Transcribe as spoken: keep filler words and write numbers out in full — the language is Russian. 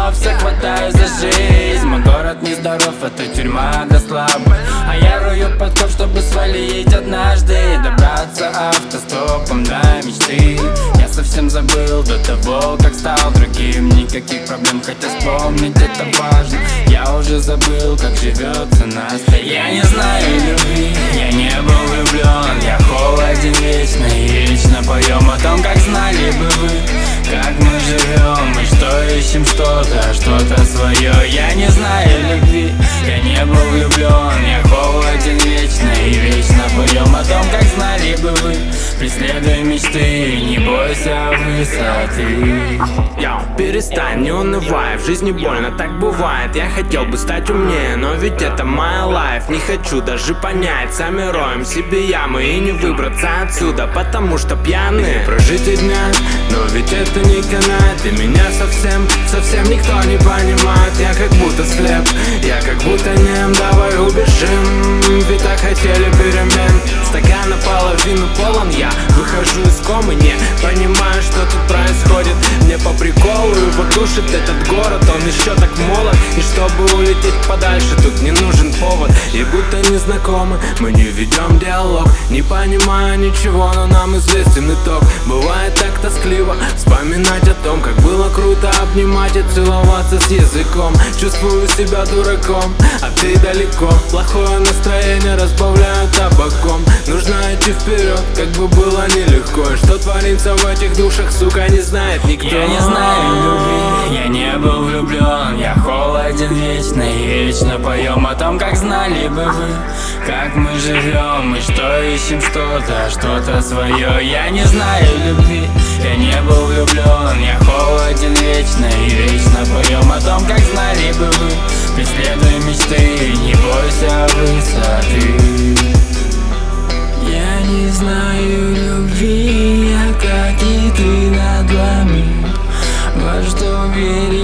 но все хватаю за жизнь. Мой город нездоров, это тюрьма для слабых, а я рую подкоп, чтобы свалить однажды и добраться автостопом до мечты. Я совсем забыл до того, как стал другим. Никаких проблем, хотя вспомнить это важно. Я уже забыл, как живется настоящий. Я не знаю любви, я не был влюблен. Я холоден вечно и вечно поем о том, как знали бы вы, как мы живем и что ищем что-то, что-то свое. Я не знаю любви, я не был влюблен. Я холоден вечно и вечно поем о том, как знали бы вы. Преследуй мечты, не бойся высоты. Йоу, перестань, не унывай, в жизни больно, так бывает. Я хотел бы стать умнее, но ведь это моя лайф. Не хочу даже понять, сами роем себе ямы и не выбраться отсюда, потому что пьяные прожить дня. Но ведь это не канает, и меня совсем, совсем никто не понимает. Я как будто слеп, я как будто нем, давай убежим. Ведь так хотели перемен, стакан наполовину полон. Я выхожу из комы, не понимаю, что тут происходит. Мне по приколу его душит этот город, он еще так молод. И чтобы улететь подальше, тут не нужен повод. И будто незнакомы, мы не ведем диалог. Не понимаю ничего, но нам известен итог. Бывает так тоскливо вспоминать о том, как было круто обнимать и целоваться с языком. Чувствую себя дураком, а ты далеко. Плохое настроение разбавляю табаком. Нужно идти вперед, как бы было нелегко. И что творится в этих душах, сука, не знает никто. Я не знаю любви, я не был влюблен. Я холоден вечно и вечно поем о том, как знали бы вы, как мы живем и что ищем что-то, что-то свое. Я не знаю любви, я не был влюблен. Я холоден вечно и вечно поем о том, как знали бы вы. Преследуй мечты, не бойся высоты. Я не знаю любви, я как и ты надломил. Во что верить?